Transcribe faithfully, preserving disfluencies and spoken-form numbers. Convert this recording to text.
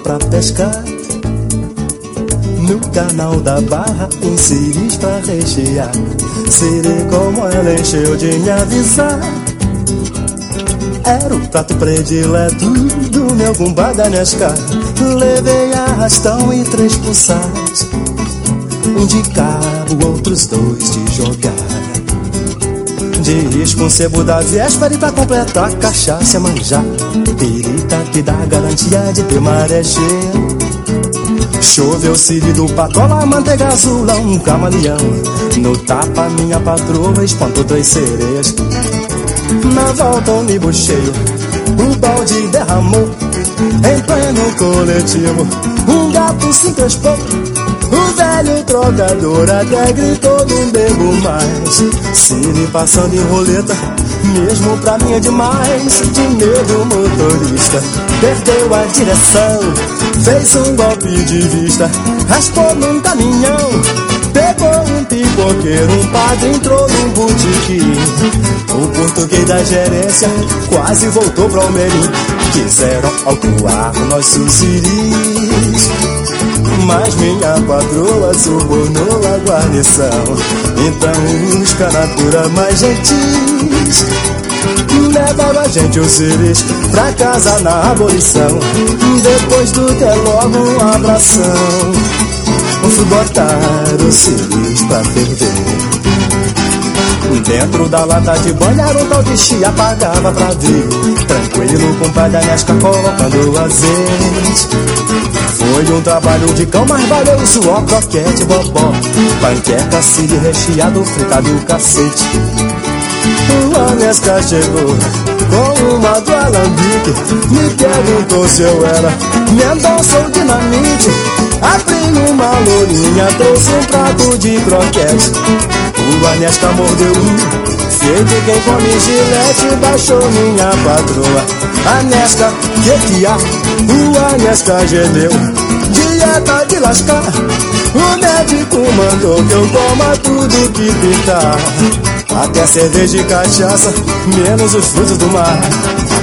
pra pescar. No canal da Barra, um siris pra rechear. Serei como ela encheu de me avisar. Era o prato predileto do meu bumbá da Nescau. Levei arrastão e três pulsares, um de cabo, outros dois de jogar. De risco um sebo da véspera e pra completar cachaça manjar. Pirita que dá garantia de ter maré cheia. Choveu siri do patola, manteiga azulão, um camaleão. No tapa minha patroa espantou três sereias. Na volta ônibus cheio, o balde derramou. Em pleno coletivo, um gato se encrespou. O velho trocador até gritou, não bebo mais. Siri passando em roleta, mesmo pra mim é demais. De medo o motorista perdeu a direção, fez um golpe de vista, raspou num caminhão. Pegou um pipoqueiro, um padre entrou num botequim. O português da gerência quase voltou pra Almerim. Quiseram autuar nossos siris, mas minha patroa subornou a guarnição. Então os canatura mais gentis levaram a gente os siris pra casa na abolição. Depois do ter logo um abração, fui botar os siris pra ferver. Dentro da lata de banho era um tal de chia, pagava pra ver. Tranquilo, compadre da Nescau colocando azeite. Foi um trabalho de cão, mas valeu o suor, croquete, bobó, panqueca, siri recheado, fritado cacete. O Nescau chegou com uma do alambique, me perguntou se eu era Mendonça ou Dinamite. Abri uma lourinha, trouxe um prato de croquete. O Nescau mordeu um, feito quem come gilete, baixou minha patroa. A Nescau, que que há? O Nescau gemeu, dieta de lascar. O médico mandou que eu coma tudo que pintar, até cerveja e cachaça, menos os frutos do mar.